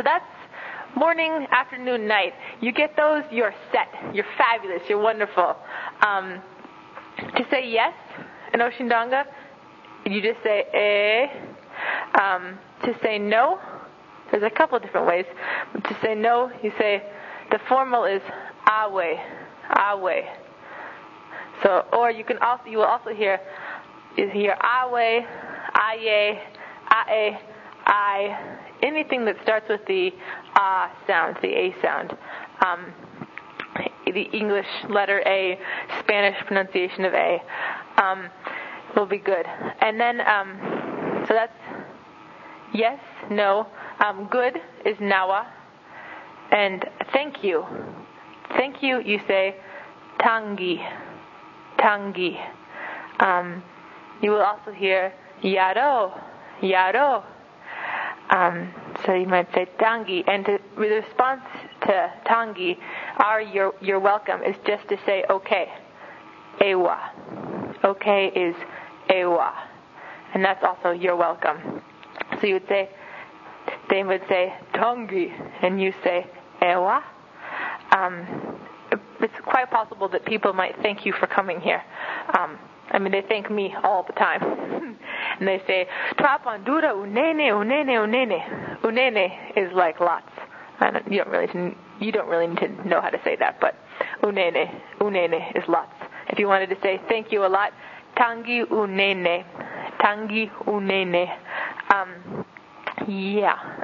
that's morning, afternoon, night. You get those, you're set. You're fabulous. You're wonderful. To say yes in Oshindanga, you just say to say no, there's a couple of different ways. To say no, you say, the formal is awe. So, or you will also hear awe, aye, ae, I, anything that starts with the sound, the A sound. The English letter A, Spanish pronunciation of A, will be good. And then, so that's yes, no. Good is nawa. And thank you. Thank you, you say tangi. You will also hear yaro. So you might say tangi. And the response to tangi, you're welcome, is just to say okay. Ewa. Okay is ewa. And that's also you're welcome. So you would say, they would say tangi, and you say ewa. It's quite possible that people might thank you for coming here. They thank me all the time. And they say, Trapandura unene. Unene is like lots. You don't really need to know how to say that, but unene is lots. If you wanted to say thank you a lot, tangi unene. Yeah.